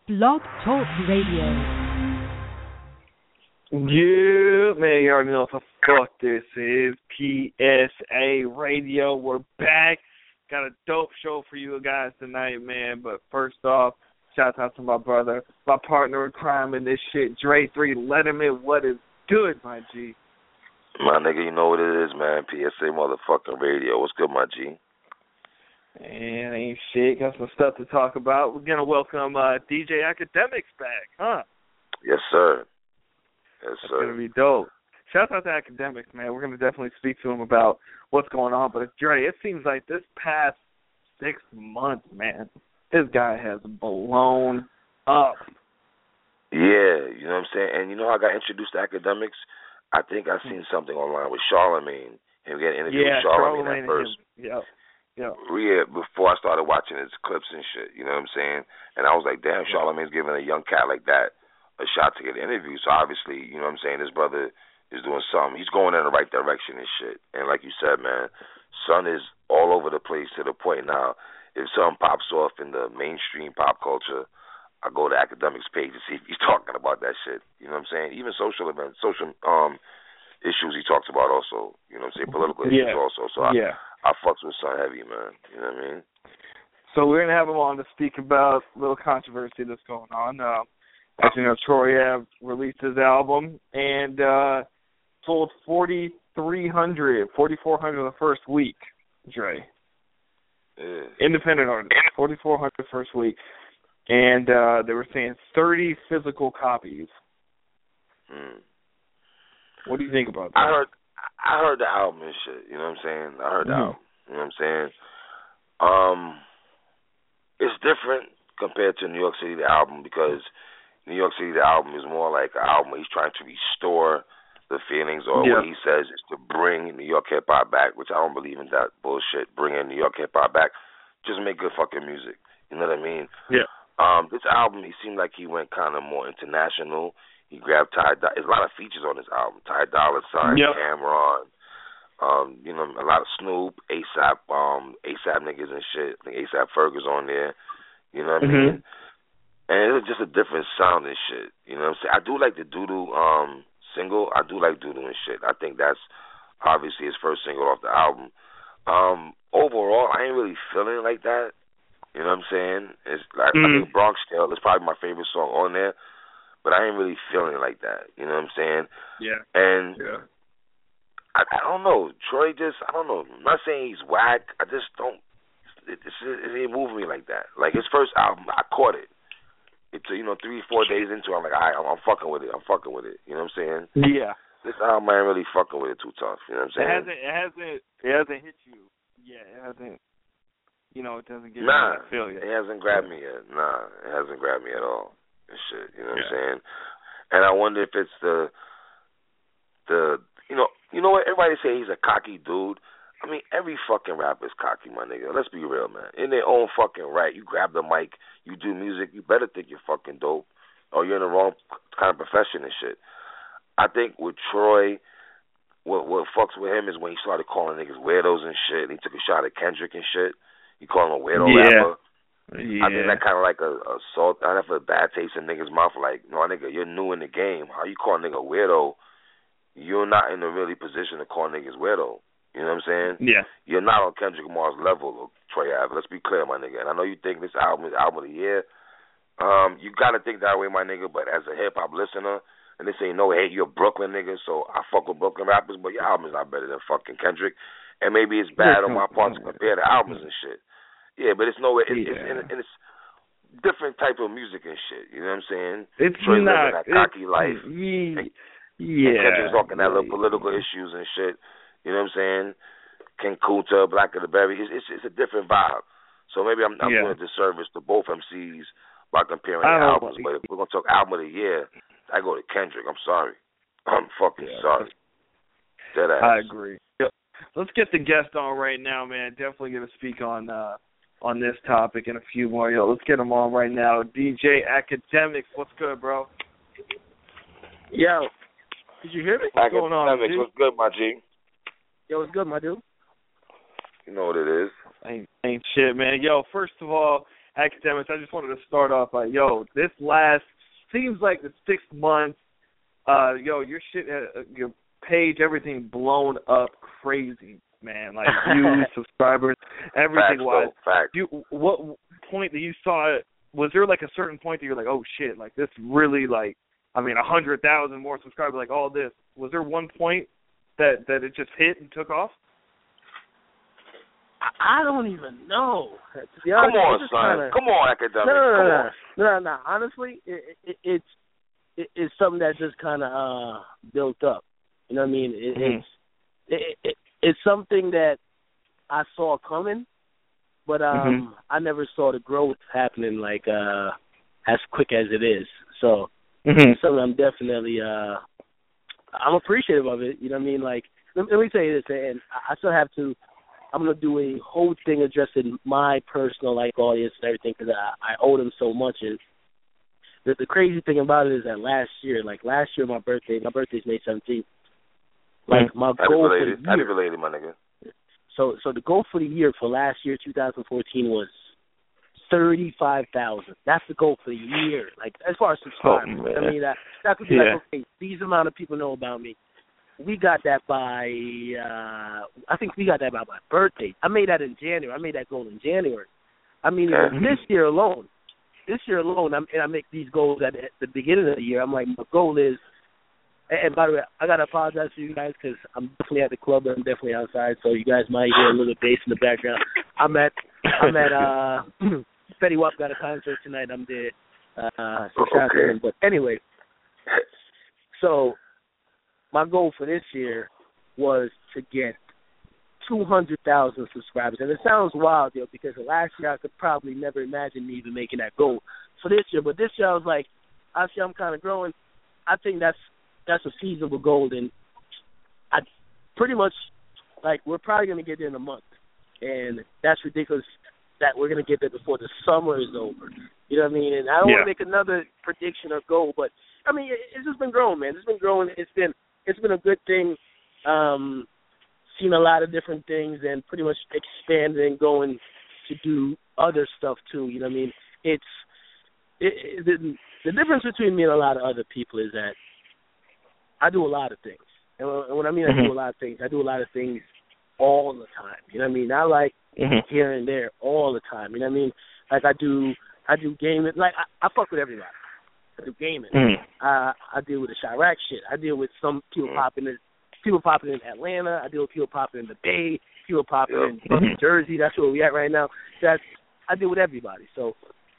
Blog Talk Radio. Yeah, man, you already know what the fuck this is. PSA Radio. We're back. Got a dope show for you guys tonight, man. But first off, shout out to my brother, my partner in crime in this shit, Dre 3 Letterman. What is good, my G? My nigga, you know what it is, man. PSA motherfucking radio. What's good, my G? And ain't shit. Got some stuff to talk about. We're going to welcome DJ Akademiks back, huh? Yes, sir. Yes, That's sir. going to be dope. Shout out to Akademiks, man. We're going to definitely speak to him about what's going on. But, Dre, it seems like this past 6 months, man, this guy has blown up. Yeah, you know what I'm saying? And you know how I got introduced to Akademiks? I think I seen something online with Charlemagne. Him getting interviewed with Charlemagne at first. Yeah. Yeah, before I started watching his clips and shit, you know what I'm saying? And I was like, damn, Charlemagne's giving a young cat like that a shot to get an interview. So obviously, you know what I'm saying, this brother is doing something. He's going in the right direction and shit. And like you said, man, son is all over the place to the point now, if something pops off in the mainstream pop culture, I go to Akademiks page to see if he's talking about that shit. You know what I'm saying? Even social events, social issues he talks about also. You know what I'm saying? Political issues also. So I fucks with Son heavy, man. You know what I mean? So we're going to have him on to speak about a little controversy that's going on. As you know, Troy Ave released his album and sold 4,400 the first week, Dre. Yeah. Independent artist, 4,400 first week. And they were saying 30 physical copies. What do you think about that? I heard the album and shit, you know what I'm saying? I heard the album, you know what I'm saying? It's different compared to New York City, the album, because New York City, the album is more like an album where he's trying to restore the feelings, or what he says is to bring New York hip-hop back, which I don't believe in that bullshit, bringing New York hip-hop back. Just make good fucking music, you know what I mean? Yeah. This album, he seemed like he went kind of more international. He grabbed there's a lot of features on this album. Ty Dolla $ign, Cameron, you know, a lot of Snoop, ASAP niggas and shit. I think ASAP Ferg's on there. You know what I mean? And it's just a different sound and shit. You know what I'm saying? I do like the Doodoo single. I do like Doodoo and shit. I think that's obviously his first single off the album. Overall, I ain't really feeling like that. You know what I'm saying? It's like I think Bronx Tale is probably my favorite song on there. But I ain't really feeling like that. You know what I'm saying? Yeah. And I don't know. Troy I don't know. I'm not saying he's whack. I just don't. It ain't moving me like that. Like his first album, I caught it. It's 3-4 days into it, I'm like, all right, I'm fucking with it. You know what I'm saying? Yeah. This album, I ain't really fucking with it too tough. You know what I'm saying? It hasn't hit you. Yeah, it hasn't. You know, it doesn't give you that feel yet. It hasn't grabbed me yet. Nah, it hasn't grabbed me at all. And shit, you know what I'm saying? And I wonder if it's the you know what, everybody say he's a cocky dude. I mean, every fucking rapper is cocky, my nigga. Let's be real, man. In their own fucking right, you grab the mic, you do music, you better think you're fucking dope, or you're in the wrong kind of profession and shit. I think with Troy, what fucks with him is when he started calling niggas weirdos and shit, and he took a shot at Kendrick and shit. He called him a weirdo rapper. Yeah. I think that kind of like a assault. I left a bad taste in niggas' mouth. Like, no, nigga, you're new in the game. How you call a nigga weirdo? You're not in a really position to call niggas weirdo. You know what I'm saying? Yeah. You're not on Kendrick Lamar's level of Troy Ave. Let's be clear, my nigga. And I know you think this album is album of the year. You got to think that way, my nigga. But as a hip-hop listener, and this ain't no hate, you're a Brooklyn nigga, so I fuck with Brooklyn rappers, but your album is not better than fucking Kendrick. And maybe it's bad on my part to compare the albums and shit. Yeah, but it's nowhere. It's different type of music and shit. You know what I'm saying? It's Troy not living that cocky life. And Kendrick's talking that little political issues and shit. You know what I'm saying? King Kunta, Black of the Berry. It's a different vibe. So maybe I'm doing a disservice to both MCs by comparing the albums. But if we're gonna talk album of the year, I go to Kendrick. I'm sorry. I'm fucking sorry. Deadass. I agree. Let's get the guest on right now, man. Definitely going to speak on this topic and a few more. Let's get him on right now. DJ Akademiks, what's good, bro? Yo, did you hear me? What's going on, dude? What's good, my G? Yo, what's good, my dude? You know what it is. Ain't shit, man. Yo, first of all, Academics, I just wanted to start off like, yo, this last seems like the 6 months, yo, your shit, your page, everything blown up crazy, man. Like views, subscribers, everything wise. What point that you saw it? Was there like a certain point that you're like, oh shit, like this really like, I mean, 100,000 more subscribers, like all this. Was there one point that it just hit and took off? I don't even know. To be honest, come on, son. Come on, Academics. No. Honestly, it's something that just kind of built up. You know what I mean? It's something that I saw coming, but I never saw the growth happening like as quick as it is. So it's something I'm definitely I'm appreciative of it. You know what I mean? Like let me tell you this, and I still have to. I'm gonna do a whole thing addressing my personal like audience and everything because I owe them so much. And the crazy thing about it is that last year, my birthday's May 17th. Like my goal for the year. Happy related, my nigga. So the goal for the year for last year, 2014, was 35,000. That's the goal for the year. Like as far as subscribers, I mean that could be like, okay, these amount of people know about me. We got that by I think we got that by my birthday. I made that in January. I made that goal in January. I mean, this year alone, I make these goals at the beginning of the year. I'm like, my goal is. And by the way, I gotta apologize to you guys because I'm definitely at the club, but I'm definitely outside, so you guys might hear a little bass in the background. I'm at Fetty Wap got a concert tonight. I'm there. So shout out to him. But anyway, so my goal for this year was to get 200,000 subscribers, and it sounds wild, yo, because last year I could probably never imagine me even making that goal for this year. But this year I was like, obviously I'm kind of growing. I think that's a feasible goal, and I pretty much, like, we're probably going to get there in a month, and that's ridiculous that we're going to get there before the summer is over. You know what I mean? And I don't want to make another prediction or goal, but, I mean, it's just been growing, man. It's been growing. It's been a good thing, seen a lot of different things and pretty much expanding, going to do other stuff, too. You know what I mean? The difference between me and a lot of other people is that I do a lot of things. And when I mean I do a lot of things, I do a lot of things all the time. You know what I mean? Not like here and there, all the time. You know what I mean? Like I do gaming. Like I fuck with everybody. I do gaming. I deal with the Chirac shit. I deal with some people popping in Atlanta. I deal with people popping in the Bay. People popping in New Jersey. That's where we at right now. I deal with everybody. So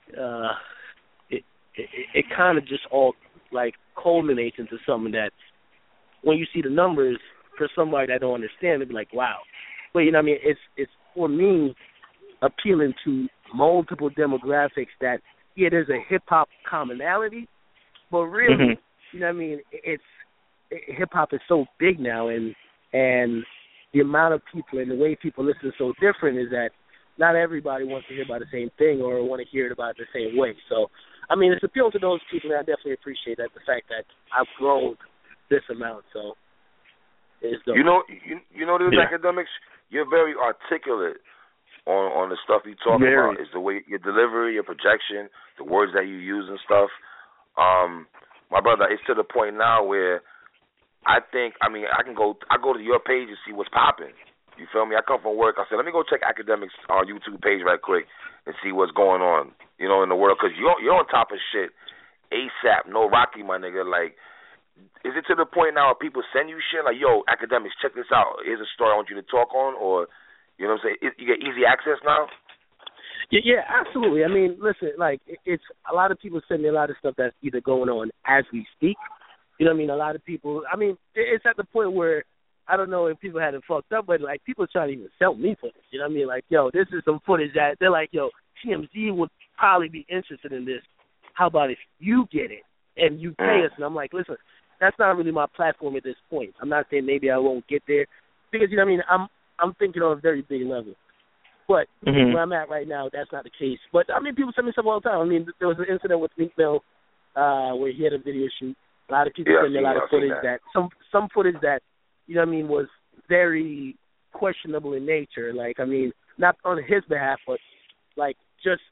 it kind of just all like culminates into something that when you see the numbers, for somebody that don't understand, it'd be like, wow. But you know what I mean? It's for me appealing to multiple demographics that there's a hip hop commonality, but really, you know what I mean? Hip hop is so big now, and the amount of people and the way people listen is so different is that not everybody wants to hear about the same thing or want to hear it about the same way. So, I mean, it's appealing to those people, and I definitely appreciate that, the fact that I've grown this amount. So, it's dope. You know, these Academics, you're very articulate on the stuff you talk about. It's the way your delivery, your projection, the words that you use and stuff. My brother, it's to the point now where I go to your page and see what's popping. You feel me? I come from work. I said, let me go check Academics on YouTube page right quick and see what's going on, you know, in the world. Because you're on top of shit ASAP. No Rocky, my nigga. Like, is it to the point now where people send you shit like, yo, Academics, check this out. Here's a story I want you to talk on, or, you know what I'm saying? You get easy access now? Yeah, absolutely. I mean, listen, like, it's a lot of people send me a lot of stuff that's either going on as we speak. You know what I mean? A lot of people, I mean, it's at the point where, I don't know if people had it fucked up, but, like, people trying to even sell me footage. You know what I mean? Like, yo, this is some footage that they're like, yo, TMZ would probably be interested in this. How about if you get it and you pay us? And I'm like, listen, that's not really my platform at this point. I'm not saying maybe I won't get there because, you know what I mean, I'm thinking on a very big level. But where I'm at right now, that's not the case. But, I mean, people send me stuff all the time. I mean, there was an incident with Meek Mill where he had a video shoot. A lot of people send me a lot of footage that some footage that, you know what I mean, was very questionable in nature. Like, I mean, not on his behalf, but, like, just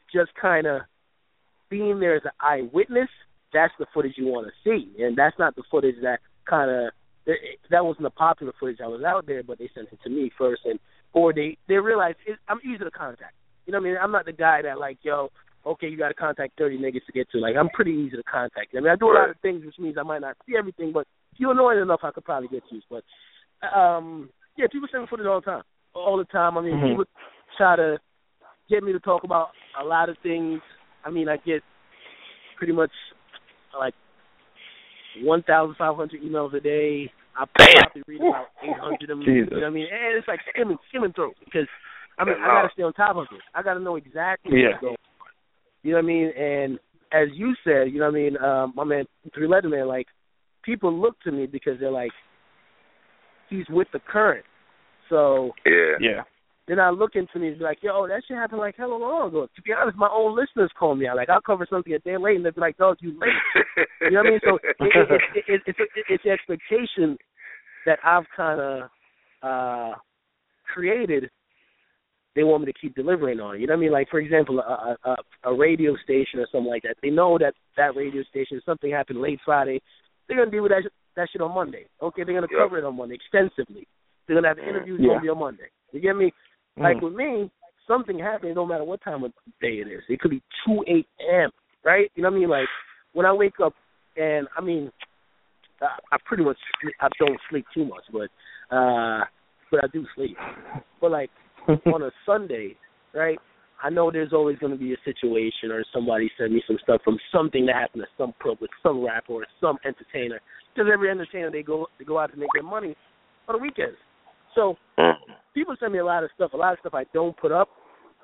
just kind of being there as an eyewitness, that's the footage you want to see. And that's not the footage that kind of, that wasn't the popular footage that was out there, but they sent it to me first. Or they realized I'm easy to contact. You know what I mean? I'm not the guy that like, yo, okay, you got to contact 30 niggas to get to. Like, I'm pretty easy to contact. I mean, I do a lot of things, which means I might not see everything, but if you're annoying enough, I could probably get to you. But, yeah, people send me footage all the time. All the time. I mean, people try to get me to talk about a lot of things. I mean, I get pretty much like 1,500 emails a day. I probably read about 800 of them. You know what I mean? And it's like skimming through because, I mean, I got to stay on top of it. I got to know exactly what's going on. You know what I mean? And as you said, you know what I mean, my man, Three Letter Man, like, people look to me because they're like, he's with the current. So they're not looking to me to be like, yo, that shit happened like hella long ago. To be honest, my own listeners call me out. Like, I'll cover something a day late, and they'll be like, dog, you late. You know what I mean? So it's the expectation that I've kind of created. They want me to keep delivering on. You know what I mean? Like, for example, a radio station or something like that. They know that radio station, something happened late Friday. They're going to deal with that shit on Monday. Okay, they're going to cover it on Monday extensively. They're going to have interviews on Monday. You get me? Like, with me, something happened, no matter what time of day it is. It could be 2 a.m., right? You know what I mean? Like, when I wake up, and, I mean, I pretty much, I don't sleep too much, but I do sleep. But, like, on a Sunday, right, I know there's always going to be a situation or somebody send me some stuff from something that happened to some public, some rapper or some entertainer. Because every entertainer, they go out to make their money on the weekends. So people send me a lot of stuff I don't put up,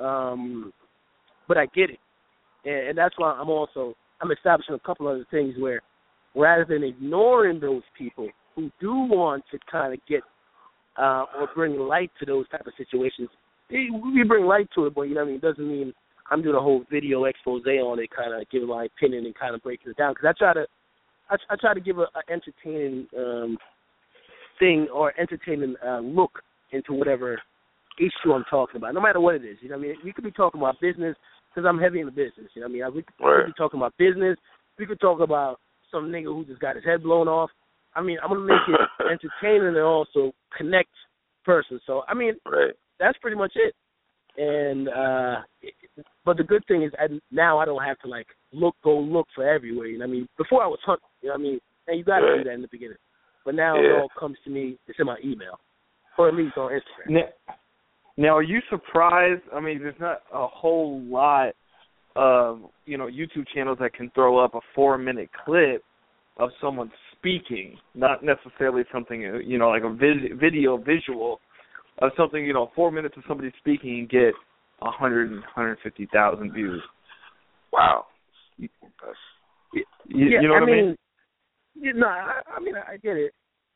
but I get it. And that's why I'm establishing a couple other things where rather than ignoring those people who do want to kind of get or bring light to those type of situations. We bring light to it, but you know what I mean? It doesn't mean I'm doing a whole video expose on it, kind of giving my opinion and kind of breaking it down. Because I try to give an entertaining thing or entertaining look into whatever issue I'm talking about, no matter what it is. You know what I mean? We could be talking about business because I'm heavy in the business. You know what I mean? We could be talking about business. We could talk about some nigga who just got his head blown off. I mean, I'm going to make it entertaining and also connect person. So, I mean, that's pretty much it. And, but the good thing is now I don't have to, like, go look for everywhere. You know what I mean? Before I was hunting, you know what I mean? And you got to do that in the beginning. But now it all comes to me, it's in my email, or at least on Instagram. Now, are you surprised? I mean, there's not a whole lot of, you know, YouTube channels that can throw up a 4-minute clip of someone speaking, not necessarily something, you know, like a visual of something, you know, 4 minutes of somebody speaking and get 150,000 views. Wow. You know what I mean? You know, I mean, I get it.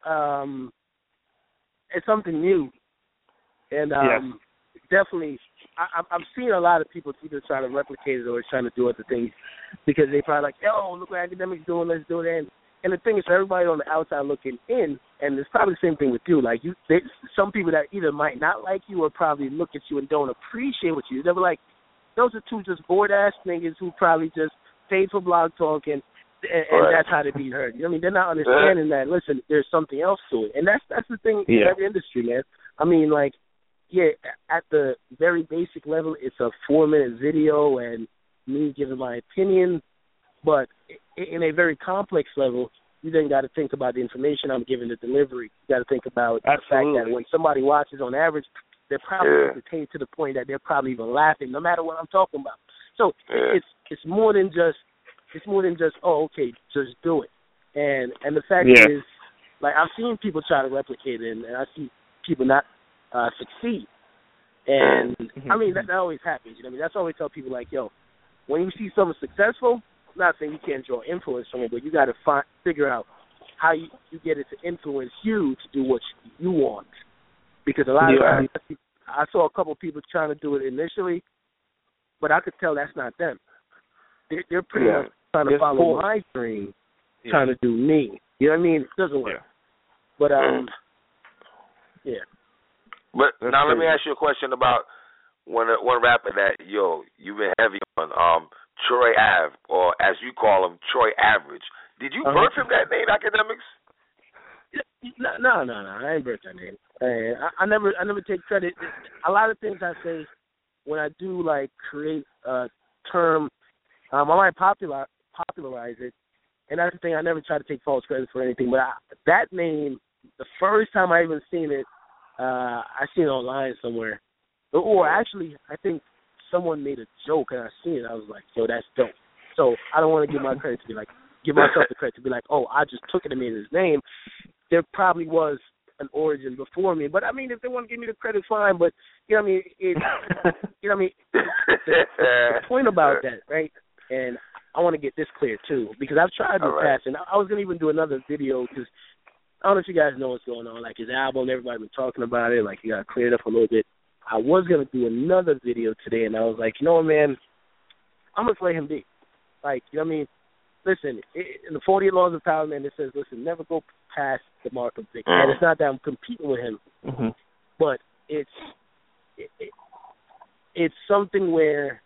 It's something new. And definitely, I've seen a lot of people either trying to replicate it or trying to do other things because they probably like, oh, look what academics doing, let's do it. And the thing is, for everybody on the outside looking in, and it's probably the same thing with you. Like some people that either might not like you or probably look at you and don't appreciate what you do. They were like, those are two just bored ass niggas who probably just paid for Blog Talk and that's how they be heard. You know what I mean? They're not understanding that. Listen, there's something else to it, and that's the thing in every industry, man. I mean, like, yeah, at the very basic level, it's a 4-minute video and me giving my opinion. But in a very complex level, you then got to think about the information I'm giving, the delivery. You got to think about the fact that when somebody watches on average, they're probably entertained to the point that they're probably even laughing, no matter what I'm talking about. So it's more than just oh, okay, just do it. And the fact is, like, I've seen people try to replicate it, and I see people not succeed. And I mean that always happens. You know what I mean? That's why I always tell people, like, yo, when you see someone successful, I'm not saying you can't draw influence from it, but you got to figure out how you get it to influence you to do what you want. Because a lot of times, I saw a couple of people trying to do it initially, but I could tell that's not them. They're pretty much trying to follow my dream, trying to do me. You know what I mean? It doesn't work. But, But now let me ask you a question about one rapper that you've been heavy on, Troy Ave, or as you call him, Troy Average. Did you birth him that name, Academics? No. I ain't birthed that name. I never take credit. A lot of things I say when I do like create a term, I might popularize it, and that's the thing. I never try to take false credit for anything. But that name, the first time I even seen it, I seen it online somewhere, or actually, I think someone made a joke and I seen it. I was like, yo, that's dope. So I don't want to give my credit to be like, give myself the credit to be like, oh, I just took it and made his name. There probably was an origin before me, but I mean, if they want to give me the credit, fine. But you know what I mean? The point about that, right? And I want to get this clear too, because I've tried to pass, and I was gonna even do another video because I don't know if you guys know what's going on. Like his album, everybody been talking about it. Like he got cleared up a little bit. I was gonna do another video today, and I was like, you know what, man, I'm gonna play him be. Like, you know what I mean? Listen, in the 48 Laws of Power, man, it says, listen, never go past the mark of victory. And it's not that I'm competing with him, but it's something where,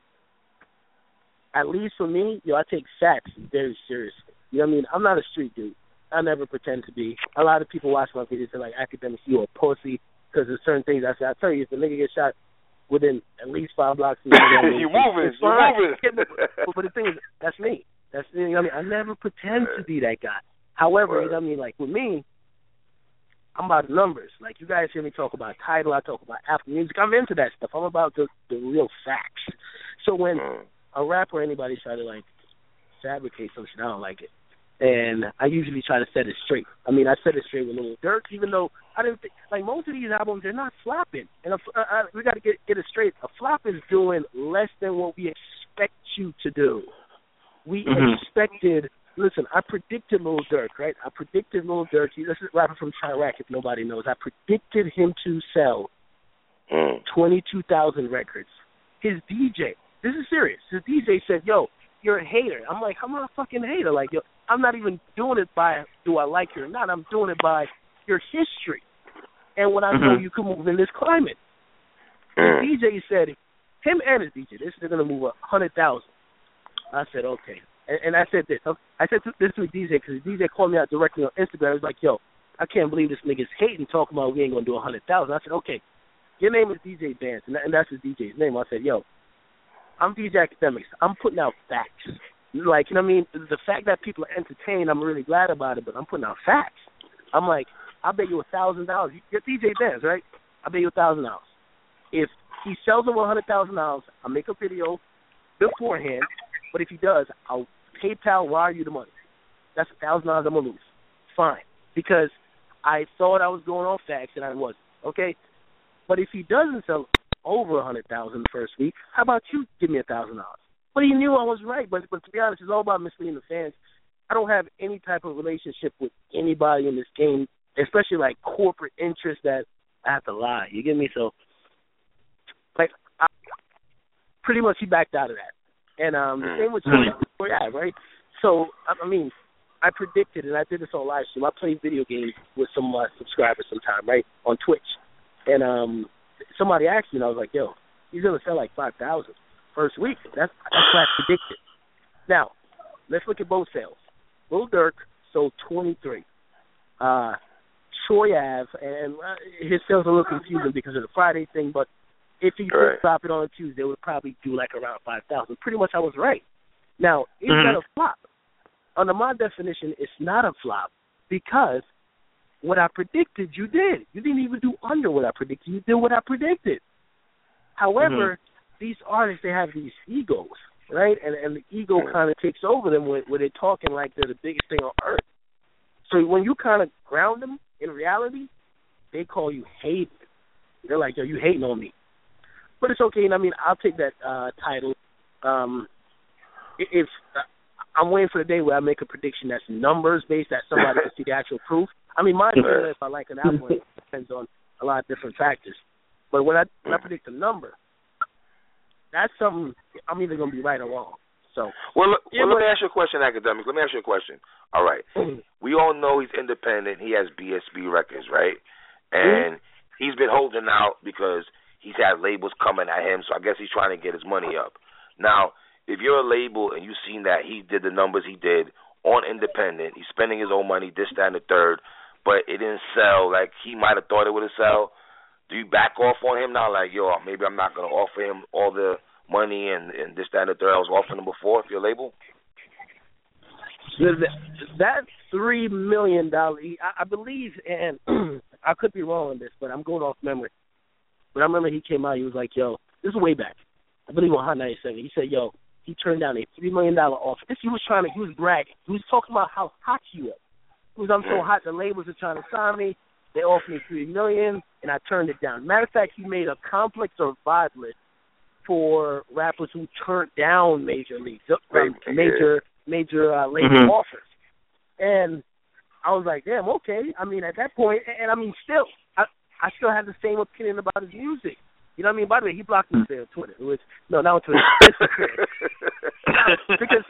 at least for me, I take facts very seriously. You know what I mean? I'm not a street dude. I never pretend to be. A lot of people watch my videos and like, Academics, you a pussy, because there's certain things I say. I tell you, if the nigga gets shot within at least 5 blocks of you moving. But the thing is, that's me. That's, you know what I mean? I never pretend to be that guy. However, you know what I mean? Like with me, I'm about the numbers. Like you guys hear me talk about Tidal, I talk about Apple Music. I'm into that stuff. I'm about the real facts. So when a rapper or anybody try to like fabricate some shit, I don't like it. And I usually try to set it straight. I mean, I set it straight with Lil Durk, even though I didn't think, like most of these albums, they're not flopping. And we got to get it straight. A flop is doing less than what we expect you to do. We expected, listen, I predicted Lil Durk, right? I predicted Lil Durk. This is a rapper from Chirac, if nobody knows. I predicted him to sell 22,000 records. His DJ, this is serious. His DJ said, yo, you're a hater. I'm like, I'm not a fucking hater. Like, yo, I'm not even doing it by do I like you or not. I'm doing it by your history and what I know you can move in this climate. The DJ said, him and his DJ, they're going to move 100,000. I said, okay. And I said this. I said this to the DJ because the DJ called me out directly on Instagram. He was like, yo, I can't believe this nigga's hating, talking about we ain't going to do 100,000. I said, okay, your name is DJ Vance, and that's his DJ's name. I said, yo, I'm DJ Academics. I'm putting out facts. Like, you know what I mean? The fact that people are entertained, I'm really glad about it, but I'm putting out facts. I'm like, I'll bet you $1,000. You're DJ Vance, right? I'll bet you $1,000. If he sells over $100,000, I'll make a video beforehand, but if he does, I'll PayPal wire you the money. That's $1,000 I'm going to lose. Fine. Because I thought I was going off facts and I wasn't. Okay? But if he doesn't sell over $100,000 the first week, how about you give me $1,000? But he knew I was right. But to be honest, it's all about misleading the fans. I don't have any type of relationship with anybody in this game, especially like corporate interests that I have to lie. You get me? So, like, pretty much he backed out of that. And the same with Troy Ave, right? So, I mean, I predicted, and I did this on live stream. I play video games with some of my subscribers sometime, right, on Twitch. And somebody asked me, and I was like, yo, he's going to sell like 5,000 first week. That's what I predicted. Now, let's look at both sales. Lil Durk sold 23. Troy Ave, and his sales are a little confusing because of the Friday thing, but if he did drop it on a Tuesday, it would probably do like around 5,000. Pretty much I was right. Now, is that a flop? Under my definition, it's not a flop because what I predicted, you did. You didn't even do under what I predicted. You did what I predicted. However, these artists, they have these egos, right? And the ego kind of takes over them when they're talking like they're the biggest thing on earth. So when you kind of ground them in reality, they call you hating. They're like, yo, you hating on me. But it's okay. I mean, I'll take that title. If I'm waiting for the day where I make a prediction that's numbers-based, that somebody can see the actual proof. I mean, mine, if I like an album, it depends on a lot of different factors. But when I predict a number, that's something I'm either going to be right or wrong. So, let me ask you a question, Academic. Let me ask you a question. All right. We all know he's independent. He has BSB Records, right? And he's been holding out because he's had labels coming at him, so I guess he's trying to get his money up. Now, if you're a label and you've seen that he did the numbers he did on independent, he's spending his own money, this, that, and the third, but it didn't sell like he might have thought it would have sell, do you back off on him now? Like, yo, maybe I'm not going to offer him all the money and this, that, and the third I was offering him before if you're a label? That $3 million, I believe, and I could be wrong on this, but I'm going off memory. But I remember he came out, he was like, yo, this is way back. I believe on Hot 97. He said, yo, he turned down a $3 million offer. He was bragging. He was talking about how hot he was. He was, I'm so hot, the labels are trying to sign me. They offered me $3 million, and I turned it down. Matter of fact, he made a complex or vibe list for rappers who turned down major label offers. And I was like, damn, okay. I mean, at that point, and I mean, still, I still have the same opinion about his music. You know what I mean? By the way, he blocked me on Twitter. Not on Twitter, Instagram. Because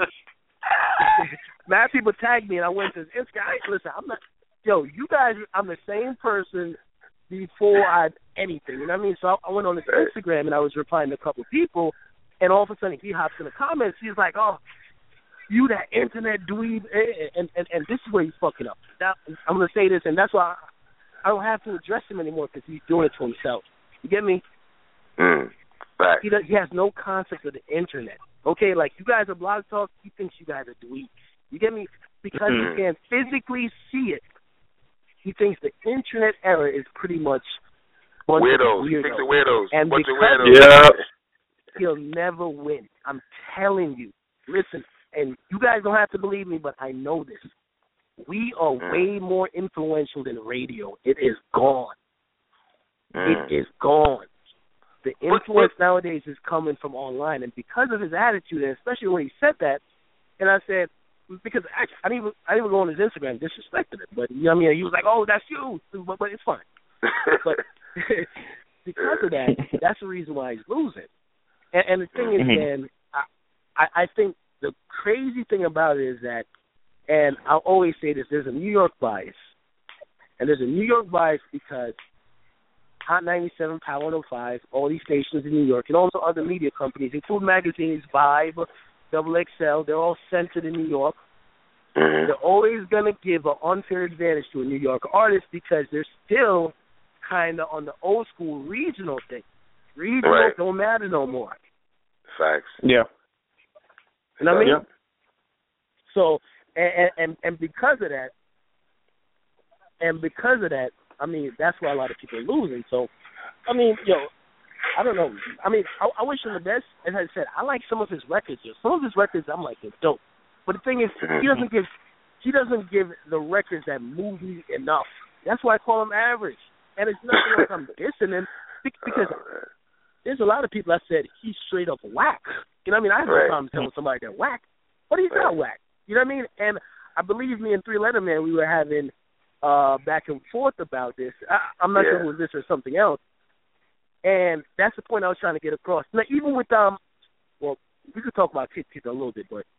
mad people tagged me, and I went to his Instagram. Listen, I'm not, yo, you guys, I'm the same person before I anything. You know what I mean? So I went on his Instagram, and I was replying to a couple of people, and all of a sudden he hops in the comments. He's like, oh, you that internet dweeb, and this is where he's fucking up. Now, I'm going to say this, and that's why I don't have to address him anymore because he's doing it to himself. You get me? Right. He has no concept of the internet. Okay, like you guys are Blog Talk, he thinks you guys are dweebs. You get me? Because he can't physically see it. He thinks the internet era is pretty much weirdos. He thinks they're weirdos. And bunch because of weirdos. He'll never win. I'm telling you. Listen, and you guys don't have to believe me, but I know this. We are way more influential than radio. It is gone. It is gone. The influence nowadays is coming from online, and because of his attitude, and especially when he said that, and I said, because actually, I didn't even go on his Instagram, disrespected it, but you know what I mean? He was like, oh, that's you, but it's fine. But because of that, that's the reason why he's losing. And the thing is, man, I think the crazy thing about it is that, and I'll always say this, there's a New York bias. And there's a New York bias because Hot 97, Power 105, all these stations in New York, and also other media companies, including magazines, Vibe, Double XL, they're all centered in New York. They're always going to give an unfair advantage to a New York artist because they're still kind of on the old school regional thing. Regional don't matter no more. Facts. Yeah. You know what I mean? Yeah. So, and because of that, I mean, that's why a lot of people are losing. So, I mean, yo, I don't know. I mean, I wish him the best. As I said, I like some of his records. Some of his records, I'm like, they're dope. But the thing is, he doesn't give the records that move me enough. That's why I call him average. And it's nothing like I'm dissing him because there's a lot of people that said he's straight up whack. You know what I mean? I have no problem telling somebody they're whack, but he's not whack. You know what I mean? And I believe me and Three Letter Man, we were having back and forth about this. I'm not sure if it was this or something else. And that's the point I was trying to get across. Now, even with well, we could talk about Kid a little bit, but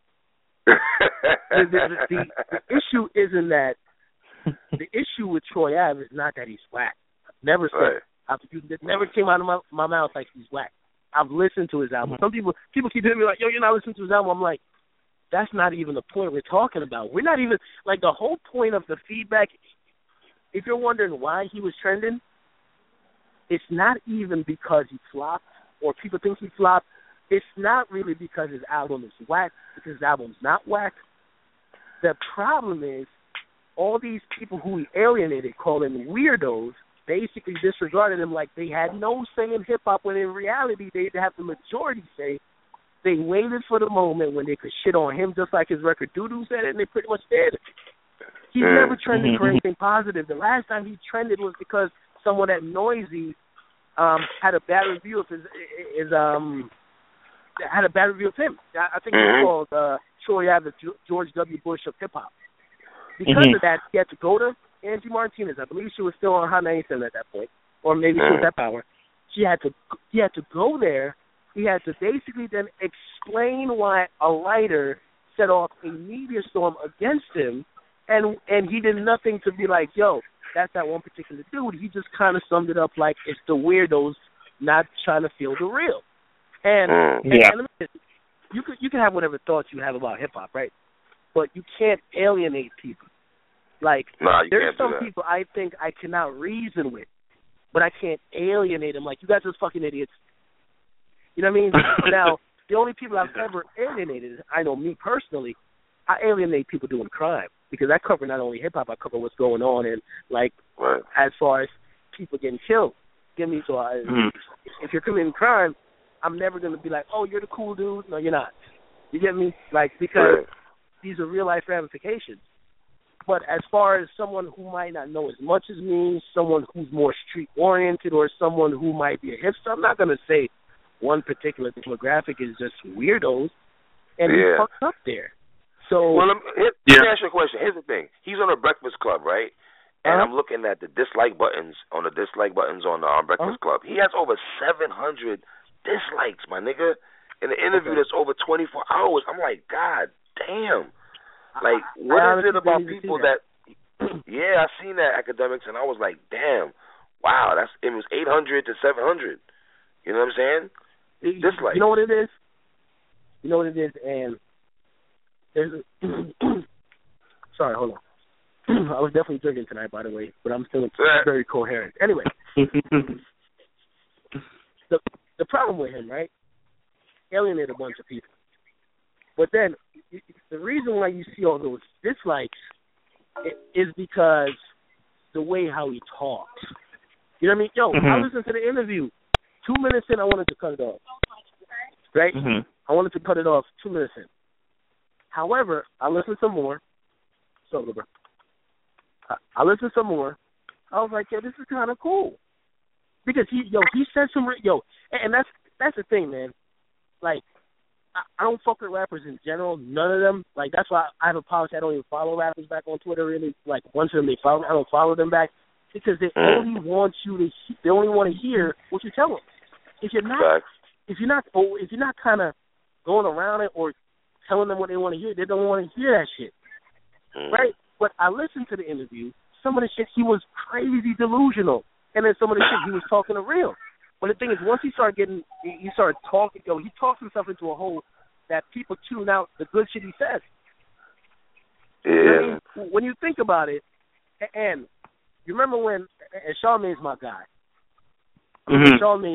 the issue isn't that. The issue with Troy Ave is not that he's whack. I've never said it. It never came out of my mouth like he's whack. I've listened to his album. Some people keep hitting me like, yo, you're not listening to his album. I'm like, that's not even the point we're talking about. We're not even, like, the whole point of the feedback, if you're wondering why he was trending, it's not even because he flopped or people think he flopped. It's not really because his album is whack, because his album's not whack. The problem is all these people who he alienated, calling weirdos, basically disregarded him like they had no say in hip-hop, when in reality they have the majority say. They waited for the moment when they could shit on him, just like his record Doo-Doo said it, and they pretty much did. He's never trended for anything positive. The last time he trended was because someone at Noisy had a bad review of had a bad review of him. I think it was called Troy Ave, George W. Bush of hip-hop. Because of that, he had to go to Angie Martinez. I believe she was still on Hot 97 at that point, or maybe she was at Power. He had to go there. He had to basically then explain why a writer set off a media storm against him, and he did nothing to be like, yo, that's that one particular dude. He just kind of summed it up like it's the weirdos not trying to feel the real. And you can have whatever thoughts you have about hip hop, right? But you can't alienate people. Like there's some people I think I cannot reason with, but I can't alienate them. Like, you guys are fucking idiots. You know what I mean? Now, the only people I've ever alienated, I know me personally, I alienate people doing crime because I cover not only hip hop, I cover what's going on and as far as people getting killed. Get me? So if you're committing crime, I'm never going to be like, oh, you're the cool dude. No, you're not. You get me? Like, because these are real life ramifications. But as far as someone who might not know as much as me, someone who's more street oriented, or someone who might be a hipster, I'm not going to say one particular demographic is just weirdos, and he's fucked up there. So, well, let me ask you a question. Here's the thing: he's on a Breakfast Club, right? And I'm looking at the dislike buttons on Breakfast Club. He has over 700 dislikes, my nigga. In an interview that's over 24 hours, I'm like, God damn. Like, what is it about people that? Yeah, I seen that, Academics, and I was like, damn, wow, it was 800 to 700. You know what I'm saying? Dislikes. You know what it is? You know what it is? And there's sorry, hold on. I was definitely drinking tonight, by the way, but I'm feeling very coherent. Anyway, the problem with him, right? Alienate a bunch of people. But then the reason why you see all those dislikes is because the way how he talks. You know what I mean? Yo, I listened to the interview. 2 minutes in, I wanted to cut it off. Right? I wanted to cut it off 2 minutes in. However, I listened some more. So, bro. I listened some more. I was like, yo, this is kind of cool. Because he said some, and that's the thing, man. Like, I don't fuck with rappers in general. None of them. Like, that's why I have a policy. I don't even follow rappers back on Twitter, really. Like, once of them, they follow me. I don't follow them back. Because they only want they only want to hear what you tell them. If you're not kind of going around it or telling them what they want to hear, they don't want to hear that shit. Right? But I listened to the interview. Some of the shit, he was crazy delusional. And then some of the shit, he was talking to real. But the thing is, once he started talking, he talks himself into a hole that people tune out the good shit he says. Yeah. You know what I mean? When you think about it, and you remember when, and Charlamagne's my guy. Charlamagne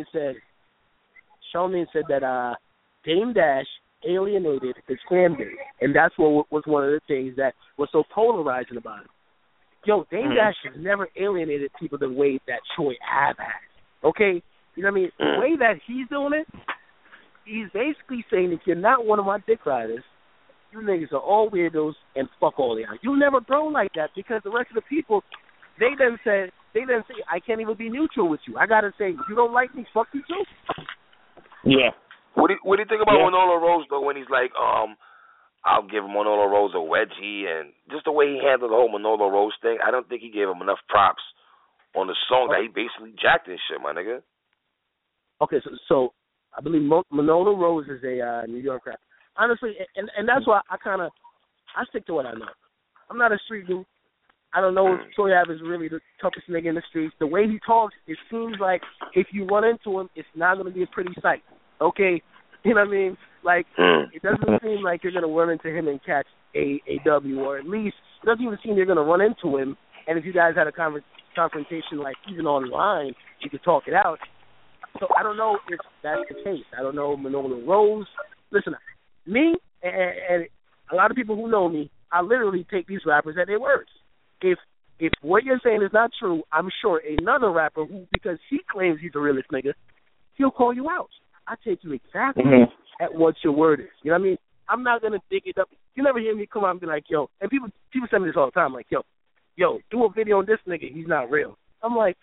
said that Dame Dash alienated his fan base, and that's what was one of the things that was so polarizing about it. Yo, Dame Dash has never alienated people the way that Troy Ave has. Okay? You know what I mean? The way that he's doing it, he's basically saying if you're not one of my dick riders, you niggas are all weirdos and fuck all y'all. You'll never grow like that because the rest of the people, they then say, I can't even be neutral with you. I gotta say, if you don't like me, fuck you too. Yeah. What do you think about Manolo Rose though when he's like, I'll give Manolo Rose a wedgie, and just the way he handled the whole Manolo Rose thing, I don't think he gave him enough props on the song that he basically jacked his shit, my nigga. Okay, so I believe Manolo Rose is a New York rapper. Honestly, and that's why I stick to what I know. I'm not a street dude. I don't know if Troy Ave is really the toughest nigga in the streets. The way he talks, it seems like if you run into him, it's not going to be a pretty sight. Okay? You know what I mean? Like, it doesn't seem like you're going to run into him and catch a W, or at least it doesn't even seem you're going to run into him. And if you guys had a confrontation, like even online, you could talk it out. So I don't know if that's the case. I don't know Manolo Rose. Listen, me and a lot of people who know me, I literally take these rappers at their words. If what you're saying is not true, I'm sure another rapper who, because he claims he's the realest nigga, he'll call you out. I take you exactly at what your word is. You know what I mean? I'm not gonna dig it up. You never hear me come out and be like, yo, and people say me this all the time, like, yo, do a video on this nigga, he's not real. I'm like,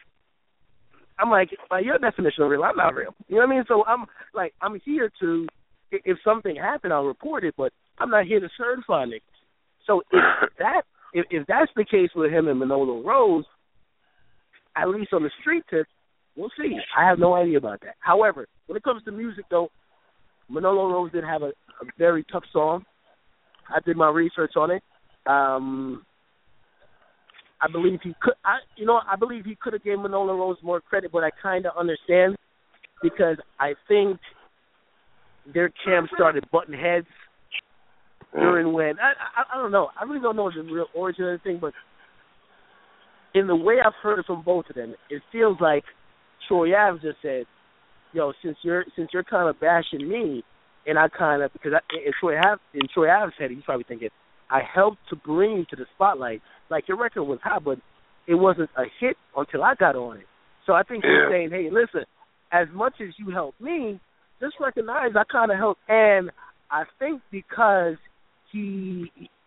by your definition of real, I'm not real. You know what I mean? So I'm here to, if something happened, I'll report it, but I'm not here to certify niggas. So if that's the case with him and Manolo Rose, at least on the street tip, we'll see. I have no idea about that. However, when it comes to music, though, Manolo Rose did have a very tough song. I did my research on it. I believe he could. I believe he could have given Manolo Rose more credit, but I kind of understand because I think their camp started butting heads during when I don't know. I really don't know the real origin of the thing, but in the way I've heard it from both of them, it feels like Troy Ave just said, "Yo, since you're kind of bashing me, and I kind of in Troy Ave's head, he's probably thinking I helped to bring you to the spotlight. Like your record was hot, but it wasn't a hit until I got on it. So I think he's saying, hey, listen, as much as you helped me, just recognize I kind of helped, and I think because he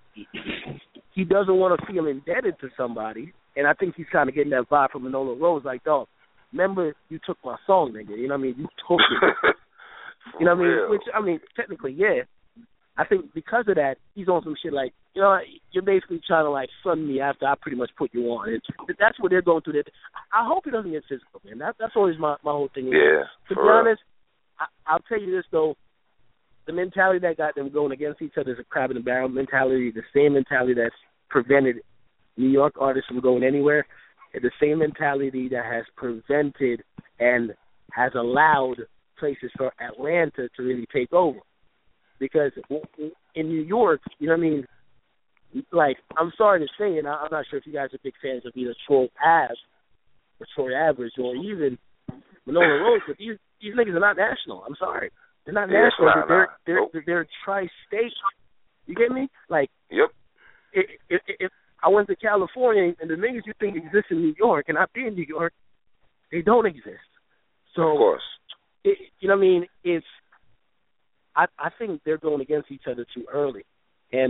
doesn't want to feel indebted to somebody, and I think he's kind of getting that vibe from Manolo Rose, like, dog, remember you took my song, nigga. You know what I mean? You took it. You know what I mean? Which, I mean, technically, yeah. I think because of that, he's on some shit like, you know, you're basically trying to, like, fund me after I pretty much put you on. That's what they're going through. I hope it doesn't get physical, man. That's always my whole thing. Yeah, to be honest, I'll tell you this, though. The mentality that got them going against each other is a crab in the barrel mentality, the same mentality that's prevented New York artists from going anywhere, and the same mentality that has prevented and has allowed places for Atlanta to really take over. Because in New York, you know what I mean, like, I'm sorry to say, and I'm not sure if you guys are big fans of either Troy Average or even Manolo Rose, but these niggas are not national. I'm sorry. They're not national. They're tri-state. You get me? Like, yep. If I went to California and the niggas you think exist in New York and I've been in New York, they don't exist. So, of course. You know what I mean? It's, I think they're going against each other too early. And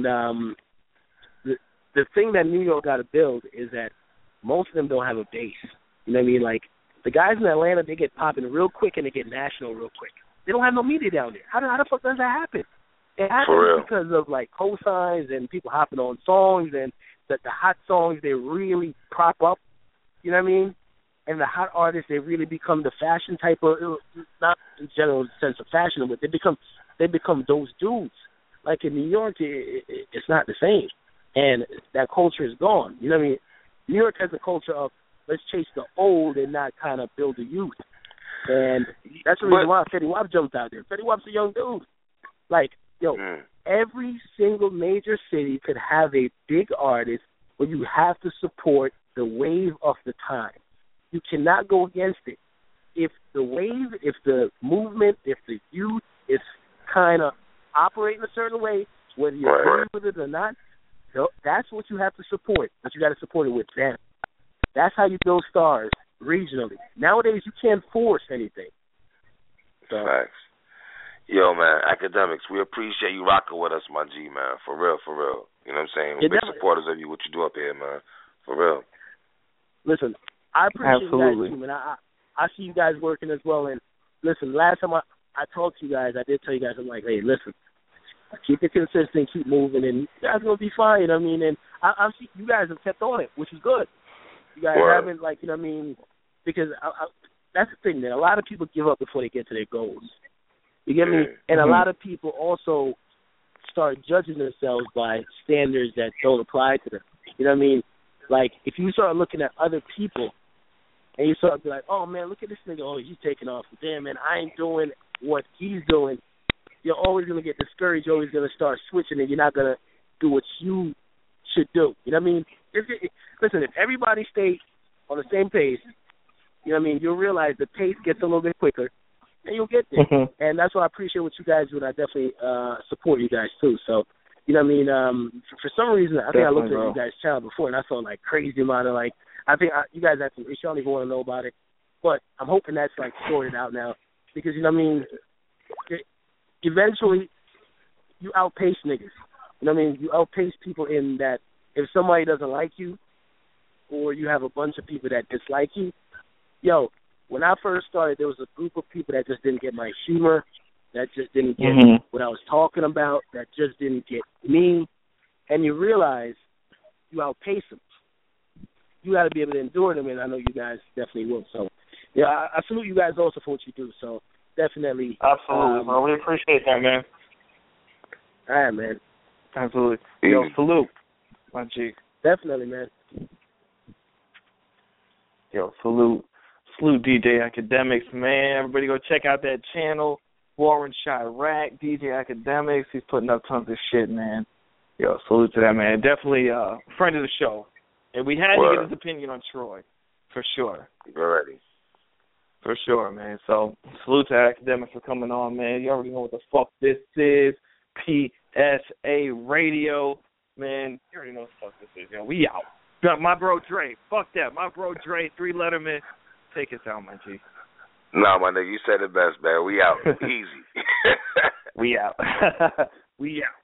the thing that New York got to build is that most of them don't have a base. You know what I mean? Like, the guys in Atlanta, they get popping real quick and they get national real quick. They don't have no media down there. How the fuck does that happen? It happens because of, like, cosigns and people hopping on songs, and the hot songs, they really prop up. You know what I mean? And the hot artists, they really become the fashion type of, not in general sense of fashion, but they become those dudes. Like in New York, it's not the same. And that culture is gone. You know what I mean? New York has a culture of, let's chase the old and not kind of build the youth. And that's the reason why Fetty Wap jumped out there. Fetty Wap's a young dude. Like, yo, every single major city could have a big artist where you have to support the wave of the time. You cannot go against it. If the wave, if the movement, if the youth is kind of operating a certain way, whether you agree with it or not, that's what you have to support. But you got to support it with them. That's how you build stars regionally. Nowadays, you can't force anything. So. Facts. Yo, man, Academics, we appreciate you rocking with us, my G, man. For real, for real. You know what I'm saying? We're big supporters of you, what you do up here, man. For real. Listen, I appreciate you guys, too, man. I see you guys working as well. And, listen, last time I talked to you guys, I did tell you guys, I'm like, hey, listen, keep it consistent, keep moving, and you guys are going to be fine, you know what I mean? And I see you guys have kept on it, which is good. You guys haven't, like, you know what I mean? Because that's the thing, man. A lot of people give up before they get to their goals. You get me? And a lot of people also start judging themselves by standards that don't apply to them. You know what I mean? Like, if you start looking at other people and you start to be like, oh, man, look at this nigga. Oh, he's taking off. Damn, man, I ain't doing what he's doing. You're always going to get discouraged. You're always going to start switching, and you're not going to do what you should do. You know what I mean? Listen, if everybody stays on the same pace, you know what I mean, you'll realize the pace gets a little bit quicker, and you'll get there. And that's why I appreciate what you guys do, and I definitely support you guys, too. So, you know what I mean? For some reason, I think I looked at you guys' channel before, and I saw, like, crazy amount of, like, I think you guys have some issues. I don't even want to know about it. But I'm hoping that's, like, sorted out now. Because, you know what I mean, eventually you outpace niggas. You know what I mean? You outpace people in that if somebody doesn't like you or you have a bunch of people that dislike you, yo, when I first started, there was a group of people that just didn't get my humor, that just didn't get what I was talking about, that just didn't get me. And you realize you outpace them. You got to be able to endure them, and I know you guys definitely will. So, yeah, I salute you guys also for what you do. So, definitely. Absolutely. Well, we appreciate that, man. All right, man. Absolutely. Yo, salute, my G. Definitely, man. Yo, salute. Salute DJ Academics, man. Everybody go check out that channel. Warren Chirac, DJ Academics. He's putting up tons of shit, man. Yo, salute to that, man. Definitely a friend of the show. And we had to get his opinion on Troy, for sure. You're ready. For sure, man. So, salute to Academics for coming on, man. You already know what the fuck this is. PSA Radio. Man, you already know what the fuck this is, yo. We out. My bro Dre. Fuck that. My bro Dre, 3 Letterman. Take us out, my G. No, my nigga, you said it best, man. We out. Easy. We out. We out.